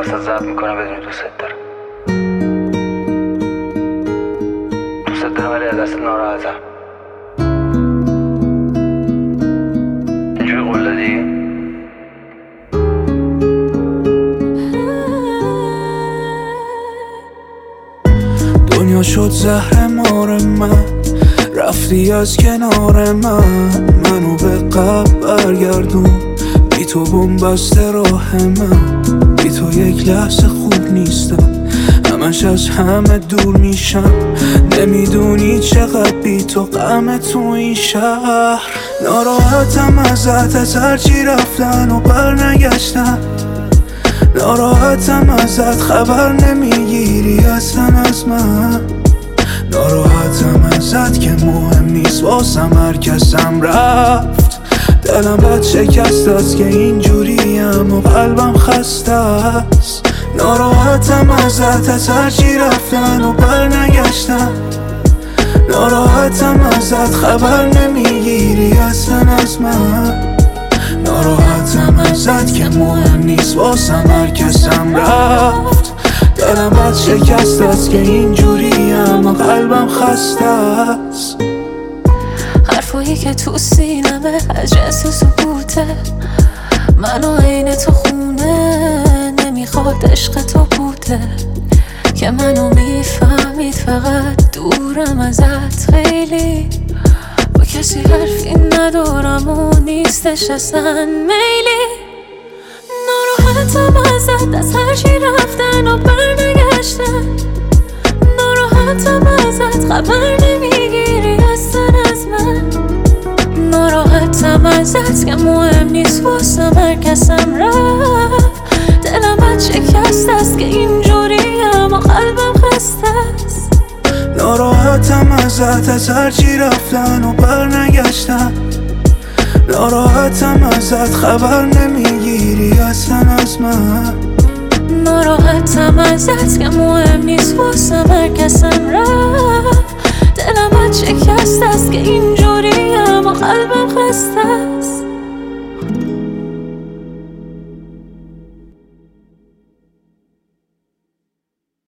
واسه ضبط میکنم بدونی دوست دارم. دوست دارم ولی از دست ناراحتم. اینجوری قول دادی؟ دنیا شد زهر مار من، رفتی از کنار منو به قبل برگردون. بی تو بن‌بسته راه من، بی تو یک لحظه خوب نیستم، همش از همه دور میشم. نمیدونی چقدر بی تو غم تو این شهر. ناراحتم ازت هرچی رفتن و بر نگشتن. ناراحتم ازت خبر نمیگیری اصلا از من. ناراحتم ازت که مهم نیست واسم هر کسم رفت. دلم بد شکست است که اینجوریم و قلبم خسته است. ناراحتم ازت هرچی رفتن و بر نگشتن. ناراحتم ازت خبر نمیگیری اصلا از من. ناراحتم ازت که مهم نیست واسم هر کسم رفت. دلم بد شکست است که اینجوریم و قلبم خسته است. حرفایی که تو سینمه از جنس سکوته، منو عین تو خونه نمیخواد عشق تو بوده که منو میفهمید فقط دورم ازت خیلی. با کسی حرفی ندارم و نیستش اصلا میلی. ناراحتم ازت از هرچی رفتن و بر نگشتن. ناراحتم ازت خبر نمیگیری اصلا از من. ناراحتم ازت که مهم نیست واسم هر کسم رفت. دلم بد شکست است که اینجوریم و قلبم خسته است. ناراحتم ازت از هرچی رفتن و بر نگشتن. ناراحتم ازت خبر نمیگیری اصلا از من. ناراحتم ازت که مهم نیست واسم هر کسم رفت. دلم بد شکست است که اینجوریم و قلبم خسته است.